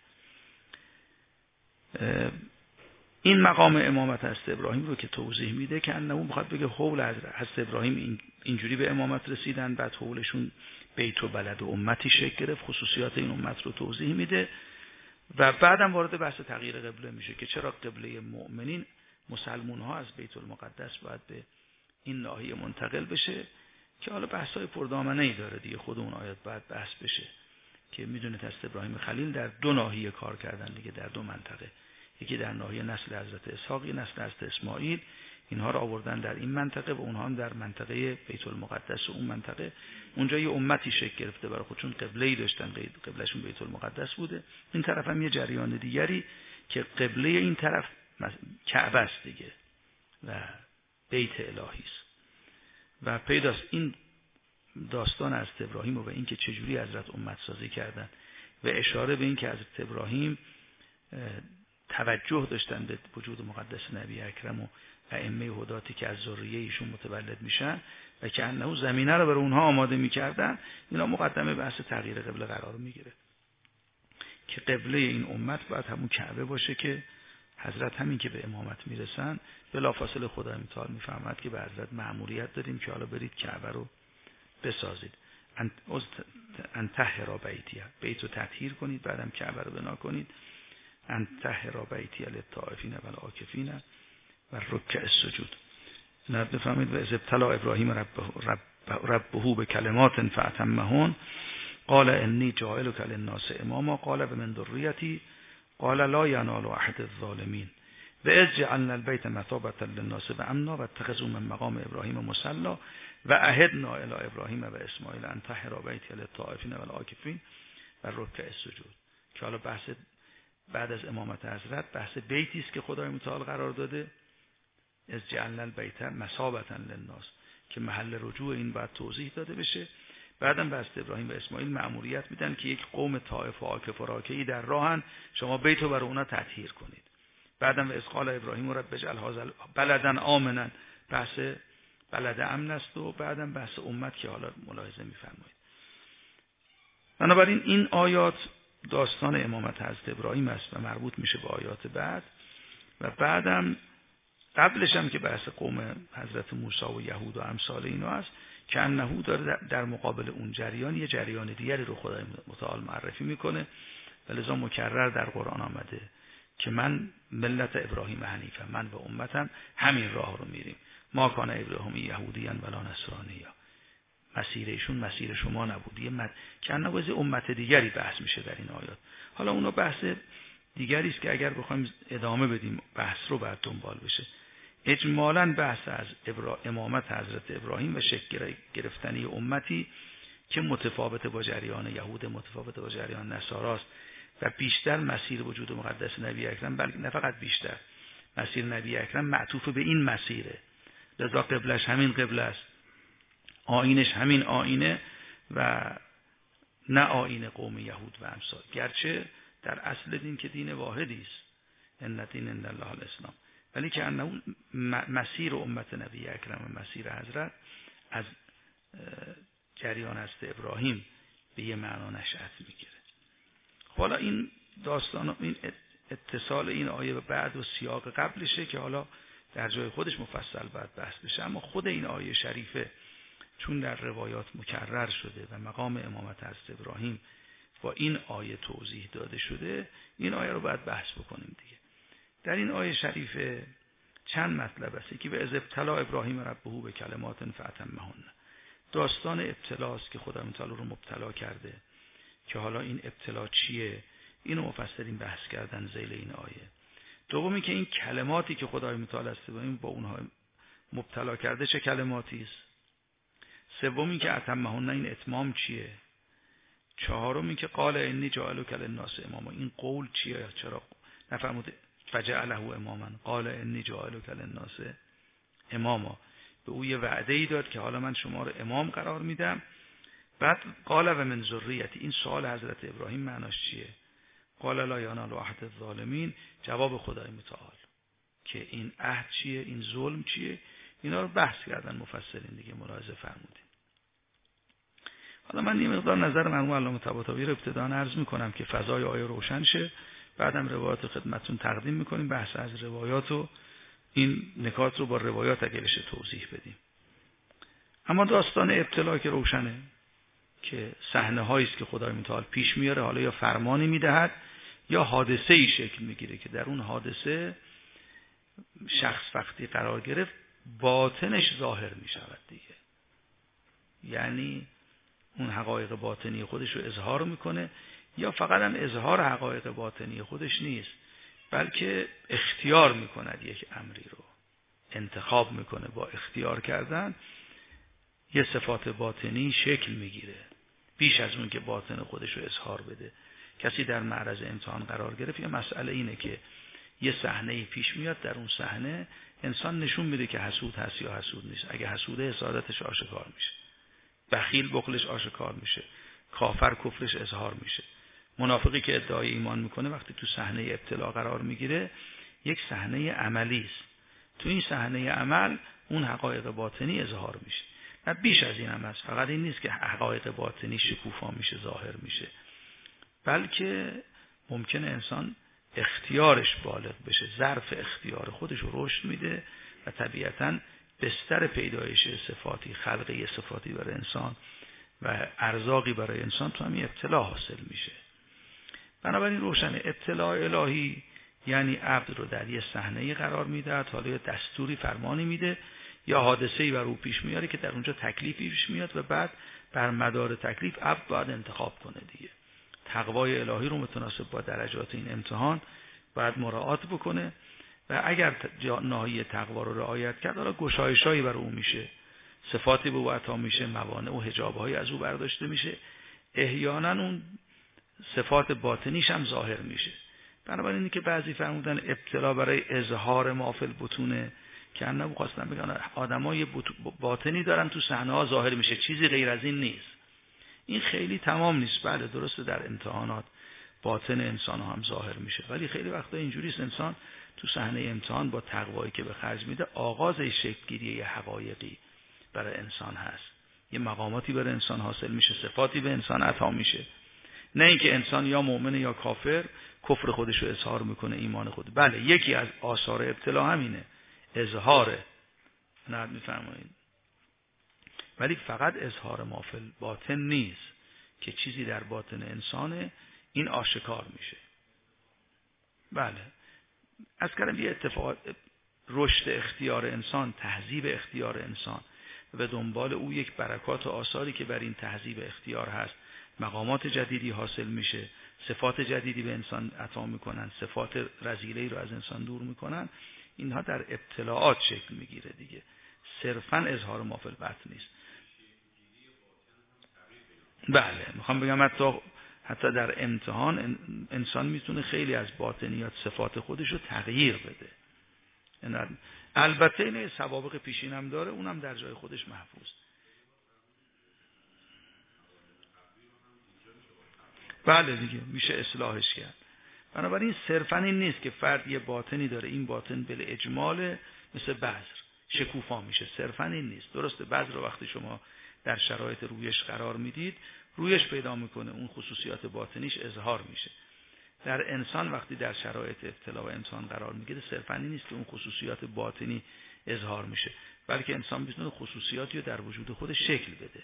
این مقام امامت حضرت ابراهیم رو که توضیح میده که انه میخواد بگه حول حضرت ابراهیم اینجوری به امامت رسیدن، بعد حولشون بیت و بلد و امتی شکل گرفت، خصوصیات این امت رو توضیح میده و بعدم وارد بحث تغییر قبله میشه که چرا قبله مؤمنین مسلمون ها از بیت المقدس باید به این ناحیه منتقل بشه که حالا بحث‌های پردامنه‌ای داره دیگه. خود اون آیات باید بحث بشه که میدونید حضرت ابراهیم خلیل در دو ناحیه کار کردن دیگه، در دو منطقه، یکی در ناحیه نسل حضرت اسحاق، نسل حضرت اسماعیل، اینها رو آوردن در این منطقه و اونها هم در منطقه بیت المقدس و اون منطقه اونجا یه امتی شکل گرفته برای خودشون، قبله‌ای داشتن، قبلهشون بیت المقدس بوده. این طرف هم یه جریان دیگری که قبله این طرف کعبه است دیگه و بیت الهی است. و پیداست این داستان از ابراهیم و این که چجوری حضرت امت سازی کردن و اشاره به این که حضرت ابراهیم توجه داشتن به وجود مقدس نبی اکرم و ائمه هداتی که از ذریه ایشون متولد میشن، و که انه زمینه رو برای اونها آماده میکردن. اینا مقدمه بحث تغییر قبله قرار میگیره که قبله این امت باید همون کعبه باشه که حضرت همین که به امامت میرسن بلافاصله خدای متعال میفهمد که به حضرت مأموریت داریم که حالا برید کعبه رو بسازید. انطهر بیتیه، بیت رو تطهیر کنید، بعدم کعبه رو بنا کنید. انطهر بیتیه للطائفین و العاکفین و رکع السجود. نه بفهمید و از ابتلا ابراهیم ربه, رب ربه به کلمات فاتمهن قال انی جاعلک للناس اماما قال و من ذریتی قال لا ینال احد الظالمین و اذ جعلنا البیت مثابة للناس و امنا و اتخذوا من مقام ابراهیم مصلی و عهدنا الی ابراهیم و اسماعیل ان طهر بیتی للطائفین و العاکفین و رکع السجود. که حالا بحث بعد از امامت حضرت بحث بیتی است که خدای متعال قرار داده، از جعلنا البیت مثابة للناس، که محل رجوع این باید توضیح داده بشه. بعدم به ابراهیم و اسماعیل مأموریت میدن که یک قوم طائف و عاکف و راکعی در راهن، شما بیتو برای اونا تطهیر کنید. بعدم و اسقال ابراهیم رب اجعل هذا بلدا آمنا، بحث بلد امن است و بعدم بحث امت که حالا ملاحظه میفرمایید. بنابراین این آیات داستان امامت حضرت ابراهیم است و مربوط میشه به آیات بعد و بعدم قبلش هم که بحث قوم حضرت موسی و یهود و امثال اینا است که انه داره در مقابل اون جریان یه جریان دیگری رو خدای متعال معرفی میکنه و لذا مکرر در قرآن آمده که من ملت ابراهیم حنیفم، من و امتم همین راه رو میریم. ما کان ابراهیم یهودیان ولا نصرانیا، مسیر ایشون مسیر شما نبودیه. مد... که انه از امت دیگری بحث میشه در این آیات. حالا اونا بحث دیگری است که اگر بخوایم ادامه بدیم بحث رو بعد دنبال بشه. اجمالاً بحث از ابرا... امامت حضرت ابراهیم و شکل گرفتنی امتی که متفاوت با جریان یهود، متفاوت با جریان نصاراست و بیشتر مسیر وجود مقدس نبی اکرم، بلکه نه فقط بیشتر، مسیر نبی اکرم معطوف به این مسیره، لذا قبلش همین قبله است، آیینش همین آیینه و نه آیین قوم یهود و امثال، گرچه در اصل دین که دین واحدی است، ان دین عند الله الاسلام، ولی که انه مسیر امت نبی اکرم و مسیر حضرت از جریان است ابراهیم به یه معنا نشأت میگیره. حالا این داستان، این اتصال این آیه به بعد و سیاق قبلشه که حالا در جای خودش مفصل باید بحث بشه، اما خود این آیه شریفه چون در روایات مکرر شده و مقام امامت حضرت ابراهیم با این آیه توضیح داده شده، این آیه رو باید بحث بکنیم دیگه. در این آیه شریفه چند مطلب است که به از ابتلا ابراهیم ربه به کلمات فاتمهن، داستان ابتلاست که خدا متعال رو مبتلا کرده، که حالا این ابتلا چیه اینو مفسرین بحث کردن ذیل این آیه. دومی که این کلماتی که خدای متعال است با اونها مبتلا کرده چه کلماتی است. سومی که اتمهن این اتمام چیه. چهارمی که قال انی جاعلک للناس اماما، این قول چیه، چرا نفرمود فجعله اماما، قال انی جاعلک للناس اماما، به او یه وعده ای داد که حالا من شما رو امام قرار میدم. بعد قال و من ذریتی، این سوال حضرت ابراهیم معناش چیه. قال لا ینال احد الظالمین، جواب خدای متعال که این عهد چیه، این ظلم چیه، اینا رو بحث کردن مفسرین دیگه، ملاحظه فرمودین. حالا من یه مقدار نظر مرحوم علامه طباطبایی رو ابتدا عرض میکنم که فضای آیه روشن شه، بعدم روایات خدمتتون تقدیم میکنیم، بحث از روایات و این نکات رو با روایات اگه بشه توضیح بدیم. اما داستان ابتلا که روشنه که صحنه هایی است که خدای متعال پیش میاره، حالا یا فرمانی میدهد یا حادثه ای شکل میگیره که در اون حادثه شخص وقتی قرار گرفت باطنش ظاهر میشود دیگه، یعنی اون حقایق باطنی خودش رو اظهار میکنه، یا فقط هم اظهار حقایق باطنی خودش نیست بلکه اختیار میکند، یک امری رو انتخاب میکنه، با اختیار کردن یه صفات باطنی شکل میگیره بیش از اون که باطن خودش رو اظهار بده. کسی در معرض امتحان قرار گرفت، یه مسئله اینه که یه صحنه پیش میاد، در اون صحنه انسان نشون میده که حسود هست یا حسود نیست. اگه حسوده حسادتش آشکار میشه، بخیل بخلش آشکار میشه، کافر کفرش اظهار میشه. منافقی که ادعای ایمان میکنه وقتی تو صحنه ابتلا قرار میگیره، یک صحنه عملی است، تو این صحنه عمل اون حقایق باطنی اظهار میشه. و بیش از این هم هست. فقط این نیست که حقایق باطنی شکوفا میشه، ظاهر میشه، بلکه ممکنه انسان اختیارش بالغ بشه، ظرف اختیار خودش رو رشد میده و طبیعتاً بستر پیدایش صفاتی، خلقه صفاتی برای انسان و ارزاقی برای انسان تو همین ابتلا حاصل میشه. بنابراین روشن اطلاع الهی یعنی عبد رو در یه صحنه‌ای قرار میده، حالا یا دستوری فرمانی میده یا حادثه‌ای بر او پیش میاره که در اونجا تکلیفی پیش میاد و بعد بر مدار تکلیف عبد باید انتخاب کنه دیگه. تقوای الهی رو متناسب با درجات این امتحان باید مراعات بکنه و اگر ناحیه تقوا رو رعایت کرد، حالا گشایشایی بر او میشه، صفاتی به او عطا میشه، موانع و حجاب‌های از او برداشته میشه، احیانا اون صفات باطنیش هم ظاهر میشه. بنابراین اینی که بعضی فرمودن ابتلا برای اظهار ما فی البطون، که انه خواستن بگن آدمای باطنی دارن تو صحنه ها ظاهر میشه، چیزی غیر از این نیست. این خیلی تمام نیست. بله درسته در امتحانات باطن انسان هم ظاهر میشه، ولی خیلی وقتا اینجوریست انسان تو صحنه امتحان با تقوایی که به خرج میده آغاز شکل‌گیری یه حقایقی برای انسان هست، یه مقاماتی برای انسان حاصل میشه، صفاتی به انسان عطا میشه. نه اینکه انسان یا مؤمن یا کافر کفر خودش رو اظهار میکنه، ایمان خود. بله یکی از آثار ابتلا همینه، اظهاره، نه میفرمایید، ولی فقط اظهار ما فی الباطن نیست که چیزی در باطن انسانه این آشکار میشه. بله از کردم یه اتفاق رشد اختیار انسان، تهذیب اختیار انسان و به دنبال او یک برکات و آثاری که بر این تهذیب اختیار هست، مقامات جدیدی حاصل میشه، صفات جدیدی به انسان عطا میکنن، صفات رذیله‌ای رو از انسان دور میکنن. اینها در ابتلاعات شکل میگیره دیگه، صرفاً اظهار ما فی الباطن نیست. بله میخوام بگم حتی حتی در امتحان انسان میتونه خیلی از باطنیات صفات خودش رو تغییر بده. البته این سوابق پیشین هم داره، اونم در جای خودش محفوظ. بله دیگه میشه اصلاحش کرد. بنابراین صرفاً این نیست که فرد یه باطنی داره، این باطن بل اجمال مثل بذر شکوفا میشه، صرفاً این نیست. درسته بذر رو وقتی شما در شرایط رویش قرار میدید رویش پیدا میکنه، اون خصوصیات باطنیش اظهار میشه. در انسان وقتی در شرایط ابتلا و امتحان قرار میگیره صرفاً این نیست که اون خصوصیات باطنی اظهار میشه، بلکه انسان میتونه خصوصیاتی رو در وجود خودش شکل بده.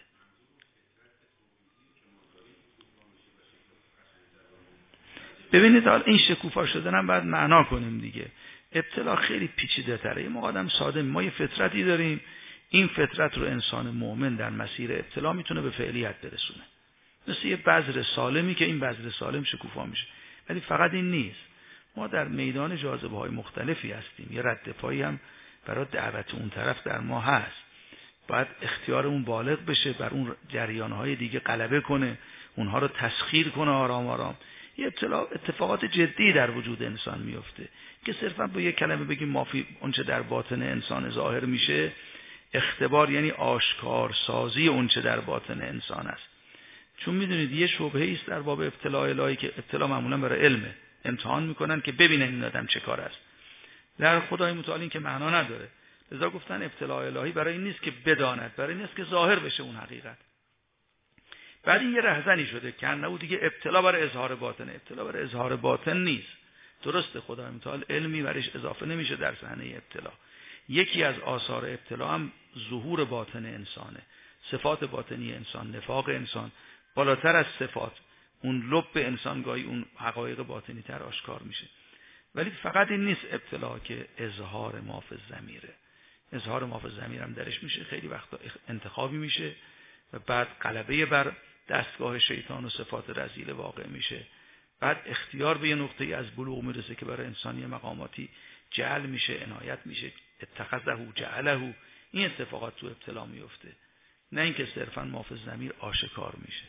ببینید حالا این شکوفا شدن هم باید معنا کنیم دیگه. ابتلا خیلی پیچیده تره. ما آدم ساده، ما یه فطرتی داریم، این فطرت رو انسان مؤمن در مسیر ابتلا میتونه به فعلیت برسونه، مثل یه بذر سالمی که این بذر سالم شکوفا میشه. ولی فقط این نیست، ما در میدان جاذبه های مختلفی هستیم، یه رد پایی هم برای دعوت اون طرف در ما هست. باید اختیارمون بالغ بشه، بر اون جریانهای دیگه غلبه کنه، اونها رو تسخیر کنه آرام آرام. یه اتفاقات جدی در وجود انسان میفته که صرفا با یک کلمه بگیم مافی اونچه در باطن انسان ظاهر میشه. اختبار یعنی آشکار سازی اونچه در باطن انسان است. چون میدونید یه شبهه است در باب ابتلاء الهی که ابتلا معمولا برای علمه، امتحان میکنن که ببینن این آدم چه کار است. در خدای متعال این که معنا نداره، لذا گفتن ابتلاء الهی برای این نیست که بداند، برای این نیست که ظاهر بشه اون حقیقت. بعد این یه رهزنی شده که نه دیگه ابتلا برای اظهار باطن، ابتلا برای اظهار باطن نیست. درسته خدای متعال علمی برایش اضافه نمیشه در صحنه ابتلا. یکی از آثار ابتلا هم ظهور باطن انسانه، صفات باطنی انسان، نفاق انسان. بالاتر از صفات اون لب انسان گاهی اون حقایق باطنی تر آشکار میشه. ولی فقط این نیست ابتلا که اظهار ما فی الضمیره، اظهار ما فی الضمیر هم درش میشه، خیلی وقتا انتخابی میشه و بعد غلبه بر دستگاه شیطان و صفات رذیل واقع میشه. بعد اختیار به یه نقطه‌ای از بلوغ میرسه که برای انسانی مقاماتی جعل میشه، عنایت میشه، اتخذه جعله. این اتفاقات تو ابتلا میفته، نه اینکه صرفا ما فی الضمیر آشکار میشه.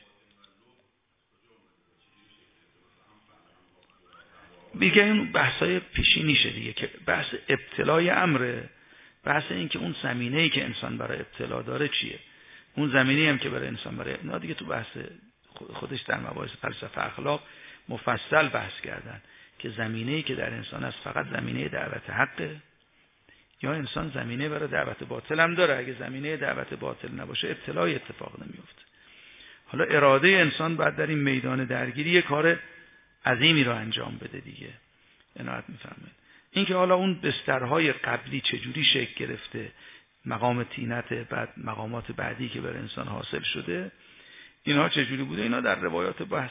دیگه این بحثای پیشینیشه دیگه که بحث ابتلای امره، بحث این که اون زمینه‌ای که انسان برای ابتلا داره چیه، اون زمینه‌ای هم که برای انسان برای نه دیگه تو بحث خودش در مباحث فلسفه اخلاق مفصل بحث کردن که زمینه‌ای که در انسان است فقط زمینه دعوت حقه یا انسان زمینه برای دعوت باطل هم داره. اگه زمینه دعوت باطل نباشه ابتلای اتفاق نمیفته. حالا اراده انسان باید در این میدان درگیری یه کار عظیمی رو انجام بده دیگه. عنایت می‌فرمایید. این که حالا اون بسترهای قبلی چجوری شکل گرفته، مقام طینت، بعد مقامات بعدی که بر انسان حاصل شده، اینها چجوری بوده، اینا در روایات بحث.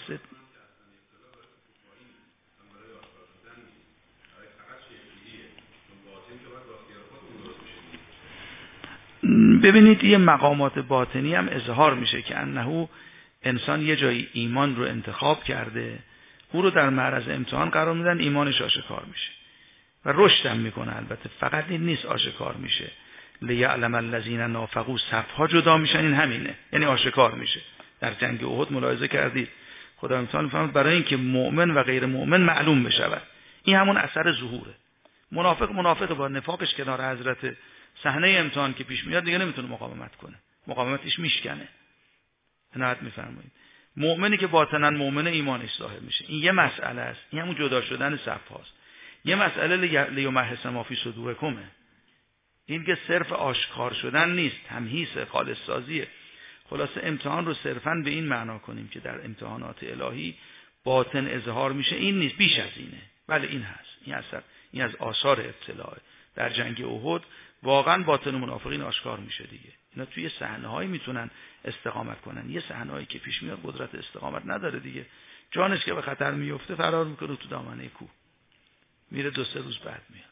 ببینید یه مقامات باطنی هم اظهار میشه که انه انسان یه جایی ایمان رو انتخاب کرده، او رو در معرض امتحان قرار میدن، ایمانش آشکار میشه و رشد هم میکنه. البته فقط این نیست آشکار میشه، لیعلم الذین نافقوا صفها جدا میشن، این همینه، یعنی آشکار میشه. در جنگ احد ملاحظه کردید خدا امتحان میفرماد برای اینکه مؤمن و غیر مؤمن معلوم بشود. این همون اثر ظهوره. منافق منافق با نفاقش کنار حضرت، صحنه امتحان که پیش میاد دیگه نمیتونه مقاومت کنه، مقاومتش میشکنه. عنایت میفرمایید. مؤمنی که باطنا مؤمن ایمانش ظاهر میشه. این یه مسئله است، این همون جدا شدن صف هاست. یه مسئله لیمحص ما فی صدورکمه، این که صرف آشکار شدن نیست، تمهیص خالص سازیه. خلاصه امتحان رو صرفاً به این معنا کنیم که در امتحانات الهی باطن اظهار میشه، این نیست، بیش از اینه. ولی این هست، این اثر، این از آثار ابتلاء. در جنگ احد واقعا باطن منافقین آشکار میشه دیگه. اینا توی صحنه‌هایی میتونن استقامت کنن، یه صحنه‌ای که پیش میاد قدرت استقامت نداره دیگه. جانش که به خطر میفته فرار میکنه تو دامنه کوه، میره دو سه روز بعد میاد.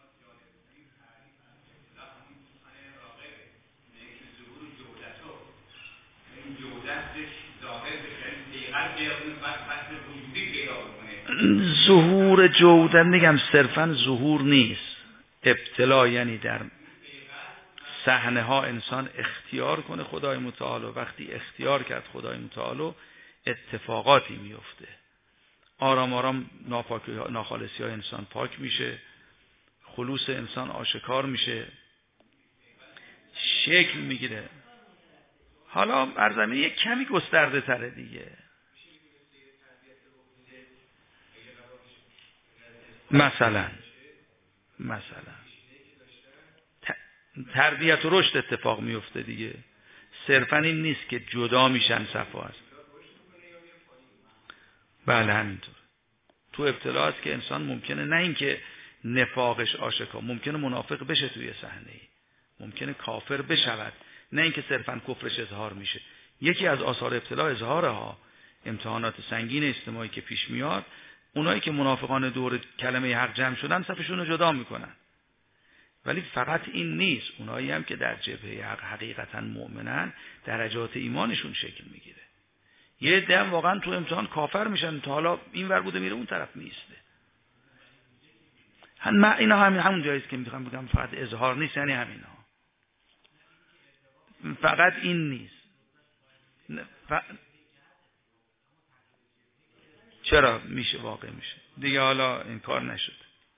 ظهور جودت میگم صرفا ظهور نیست، ابتلا، یعنی در صحنه ها انسان اختیار کنه خدای متعال، و وقتی اختیار کرد خدای متعال اتفاقاتی میفته. آرام آرام ناپاکی ها، ناخالصی های انسان پاک میشه، خلوص انسان آشکار میشه، شکل میگیره. حالا بر زمین یک کمی گسترده تره دیگه. مثلا مثلا تربیت و رشد اتفاق میفته دیگه. صرفا این نیست که جدا میشن صفا است. بله همینطور. تو ابتلا است که انسان ممکنه نه اینکه نفاقش آشکار، ممکنه منافق بشه توی صحنه‌ای، ممکنه کافر بشود، نه اینکه صرفا کفرش اظهار میشه. یکی از آثار ابتلا اظهاره ها، امتحانات سنگین اجتماعی که پیش میاد، اونایی که منافقان دور کلمه حق جمع شدن صفشون رو جدا میکنن. ولی فقط این نیست، اونایی هم که در جبهه حق حقیقتا مؤمنن درجات ایمانشون شکل میگیره. یه عده هم واقعا تو امتحان کافر میشن، تا حالا این ور بوده میره اون طرف میسته. هم اینا همین همون جایی است که میخوام بگم فقط اظهار نیست، یعنی همینا. فقط این نیست. ف... چرا میشه واقع میشه دیگه؟ حالا انکار نشد،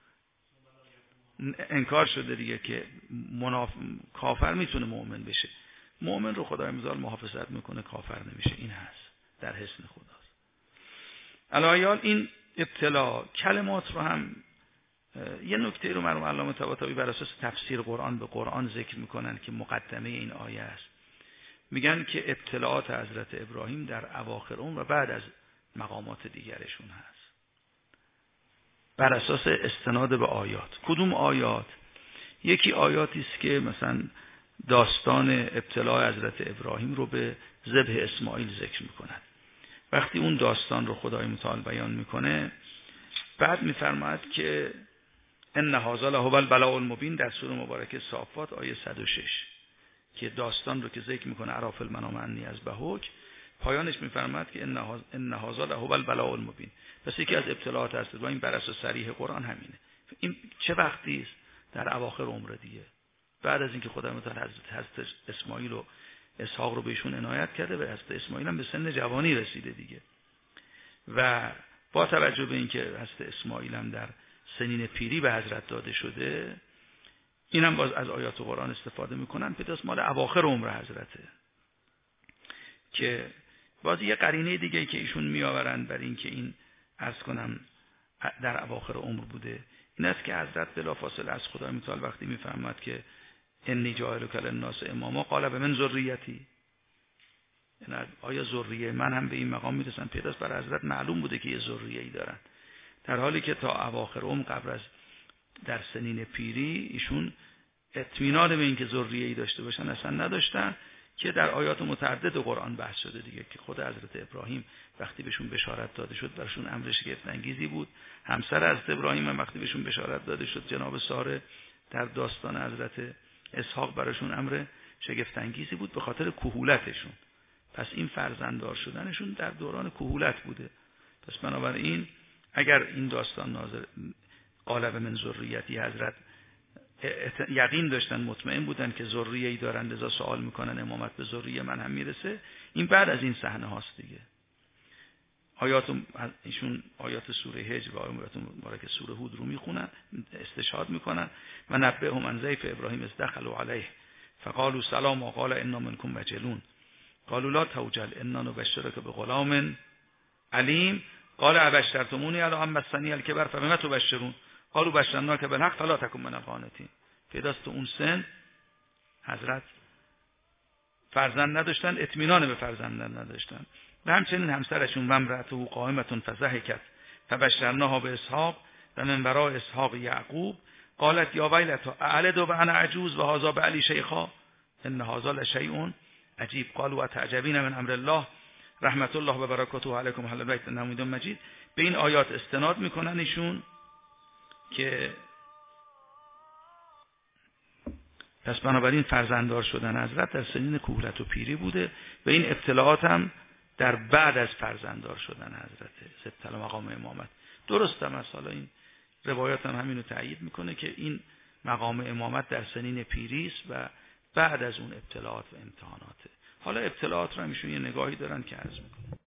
انکار شده دیگه که مناف... کافر میتونه مؤمن بشه. مؤمن رو خدای متعال محافظت میکنه، کافر نمیشه. این هست در حسن خداست. الایال این ابتلا کلمات رو هم یه نکته رو مرحوم علامه طباطبایی بر اساس تفسیر قرآن به قرآن ذکر میکنن که مقدمه این آیه است. میگن که ابتلاعات حضرت ابراهیم در اواخر اون و بعد از مقامات دیگرشون هست، بر اساس استناد به آیات. کدوم آیات؟ یکی آیاتی است که مثلا داستان ابتلاع حضرت ابراهیم رو به ذبح اسماعیل ذکر میکنن. وقتی اون داستان رو خدای متعال بیان میکنه، بعد میفرماید که ان هذا لهو البلاء المبین در سوره مبارکه صافات آیه صد و شش که داستان رو که ذکر میکنه عراف المنام انی از بهوک، پایانش میفرماید که ان هذا لهو البلاء المبین. پس یکی از ابتلاعات هست و این بر اساس صریح قرآن همینه. این چه وقتی است؟ در اواخر عمر دیگه، بعد از اینکه خدای متعال حضرت حضرت اسماعیل و اسحاق رو بهشون عنایت کرده و حضرت اسماعیل هم به سن جوانی رسیده دیگه، و با توجه به اینکه حضرت اسماعیل هم در سنین پیری به حضرت داده شده، این هم باز از آیات قرآن استفاده میکنن. پس مال اواخر عمر حضرته، که باز یه قرینه دیگه ای که ایشون میآورن بر این که این عرض کنم در اواخر عمر بوده، این است که حضرت بلافاصله از خدای متعال وقتی میفهمد که انی جاعلک للناس اماما قال بمن ذریتی، آیا ذریه من هم به این مقام میرسن؟ پیداست برای حضرت معلوم بوده که یه ذریه‌ای دارن، در حالی که تا اواخر عمر قبل از در سنین پیری ایشون اطمینان به این که ذریه‌ای داشته باشن اصلا نداشتن، که در آیات متعدد قرآن بحث شده دیگه که خود حضرت ابراهیم وقتی بهشون بشارت داده شد براشون امر شگفت انگیزی بود. همسر حضرت ابراهیم هم وقتی بهشون بشارت داده شد جناب ساره در داستان حضرت اسحاق براشون امر شگفت انگیزی بود به خاطر کهولتشون. پس این فرزنددار شدنشون در دوران کهولت بوده. پس بنابراین اگر این داستان ناظر قالب من ذریتی حضرت یقین داشتن مطمئن بودن که ذریه‌ای دارن لذا سوال میکنن امامت به ذریه من هم میرسه، این بعد از این صحنه هاست دیگه. آیات ایشون آیات سوره هجر و آیات مبارکه سوره هود رو میخونن، استشهاد میکنن و نبئهم عن ضیف ابراهیم اذ دخلوا علیه فقالوا سلام و قال انا منکم وجلون قالوا لا توجل انا نبشرک بغلام علیم قال ابشرتمونی علی ان مسنی الکبر فبما تبشرون قالوا بشرناک بالحق فلا تکن من القانتین. پیداست اون سن حضرت فرزند نداشتن، اطمینان به فرزند نداشتن و همچنین همسرشون و امرأته قائمة فضحکت فبشرناها باسحاق و من وراء اسحاق یعقوب قالت یا ویلتا اعلد و انا عجوز و هذا بعلی شیخا ان هذا لشیء عجیب قالوا اتعجبین من امر الله رحمت الله و برکاته علیکم اهل البیت انه حمید مجید. به این آیات استناد میکنن ایشون که پس بنابراین فرزنددار شدن حضرت در سنین کهولت و پیری بوده و این ابتلاعات هم در بعد از فرزنددار شدن حضرت ابتلا مقام امامت. درسته مثلا این روایات هم همینو تأیید میکنه که این مقام امامت در سنین پیری است و بعد از اون ابتلاعات و امتحاناته. حالا ابتلاعات رو هم ایشون یه نگاهی دارن که عرض میکنه.